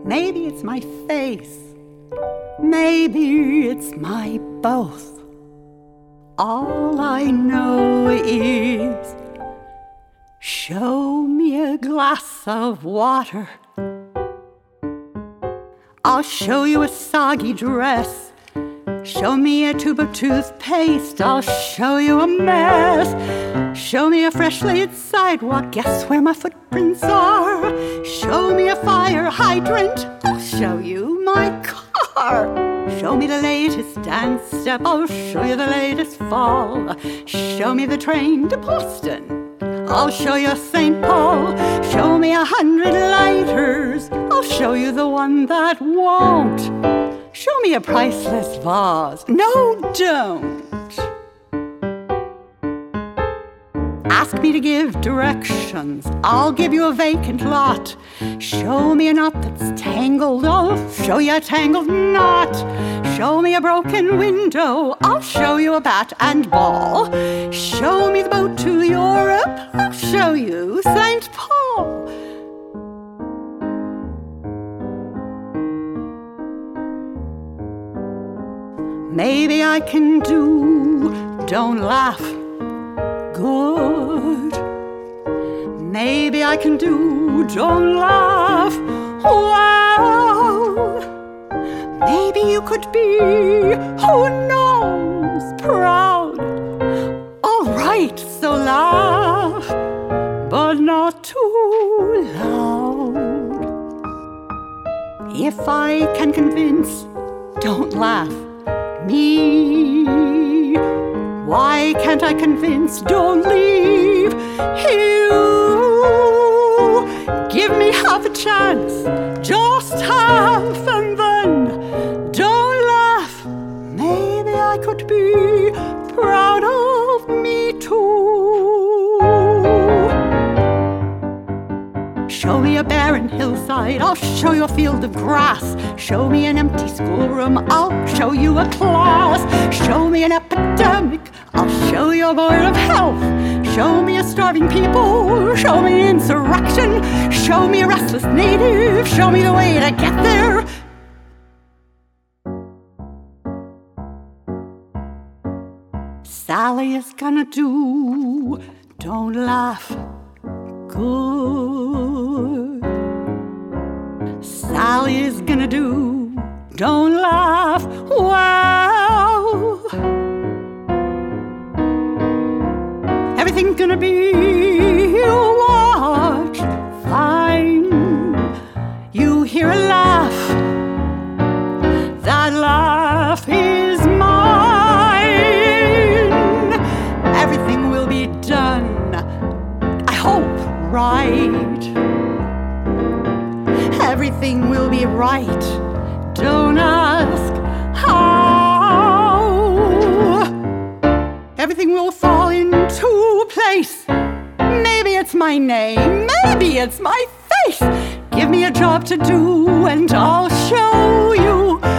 Maybe it's my face. Maybe it's my both. All I know is, show me a glass of water. I'll show you a soggy dress. Show me a tube of toothpaste. I'll show you a mess. Show me a fresh laid sidewalk. Guess where my footprints are? Show me a fire hydrant. I'll show you my car. Show me the latest dance step. I'll show you the latest fall. Show me the train to Boston. I'll show you St. Paul. Show me 100 lighters. I'll show you the one that won't. Show me a priceless vase. No, don't. Ask me to give directions. I'll give you a vacant lot. Show me a knot that's tangled. I'll show you a tangled knot. Show me a broken window. I'll show you a bat and ball. Show me the boat to Europe. I'll show you St. Paul. Maybe I can do, don't laugh, good. Maybe I can do, don't laugh, wow. Maybe you could be, who knows, proud. All right, so laugh, but not too loud. If I can convince, don't laugh, me, why can't I convince, don't leave you? Give me half a chance, just half, and then don't laugh. Maybe I could be proud of me too. Show me a barren hillside, I'll show you a field of grass. Show me an empty schoolroom, I'll show you a class. Show me an epidemic, I'll show you a board of health. Show me a starving people, show me insurrection. Show me a restless native, show me the way to get there. Sally is gonna do, don't laugh, good. Sally is gonna do, don't laugh, wow. Everything's gonna be, watch, fine. You hear a laugh, that laugh is mine. Everything will be done, I hope, right. Everything will be right, don't ask how. Everything will fall into place. Maybe it's my name, maybe it's my face. Give me a job to do and I'll show you